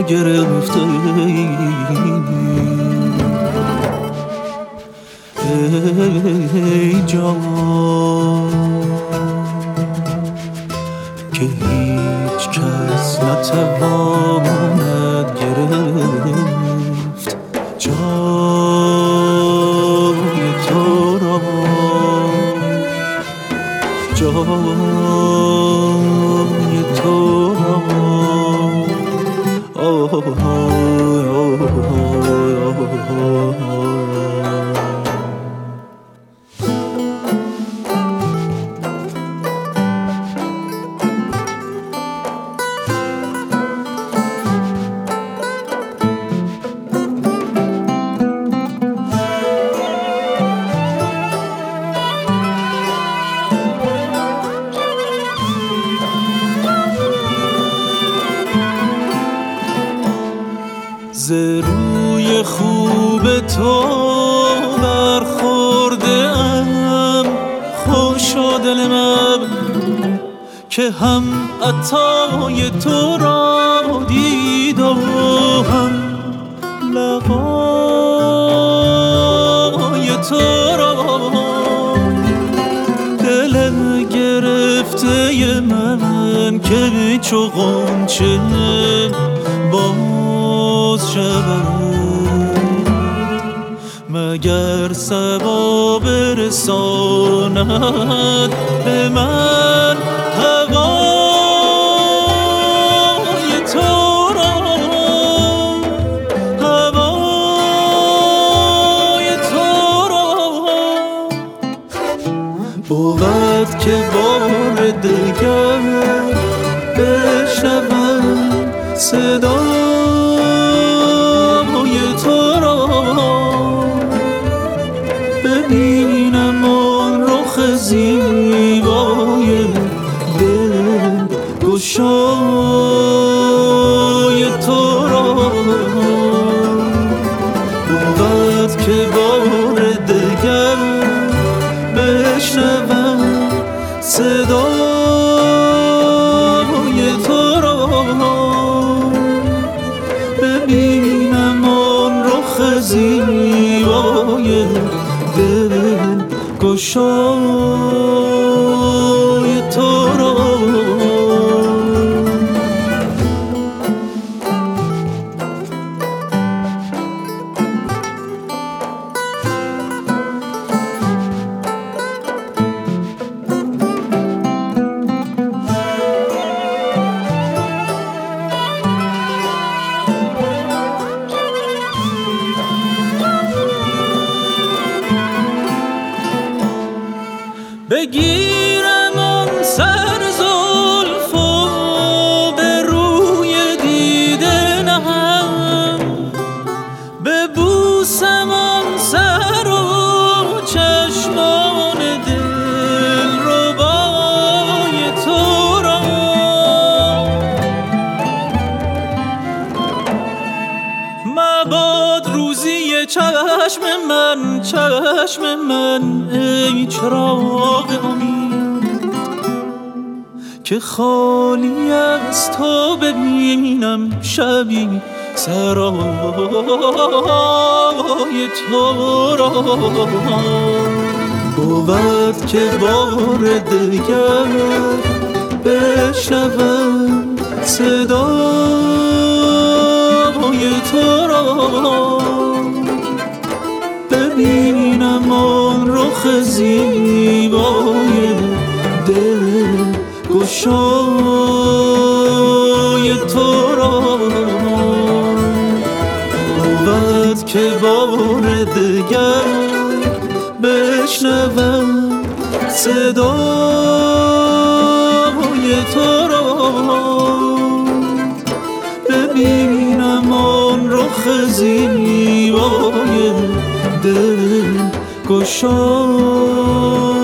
گرفته ای جان که هیچ کس نتواند گرفت جای تو را جای تو را ز روی خوب تو برخورده ام خوش و دل من که هم عطای تو را دید و هم لقای تو را دل گرفته من که چو غنچه باز شود مگر صبا برساند به من هوای تو را هوای تو را بود که بار دیگر بشنوم صدای تو را ببینم آن رخ زیبای دل گشای تو را بود که بار دیگر بشنوم صدای تو را ببینم آن رخ زیبای دل گشای تو را بگیرم آن سر زلف و به روی دیده نهم ببوسم آن سر و چشمان دل ربای تو را مباد روزی چشم من ای چراغ امید که خالی از تو ببینم شبی سرای تو را بود که بار دیگر بشنوم صدای تو را ببینم آن رخ زیبای دل گشای تو را بود که بار دیگر بشنوم صدای تو را ببینم آن رخ زیبای دل گشای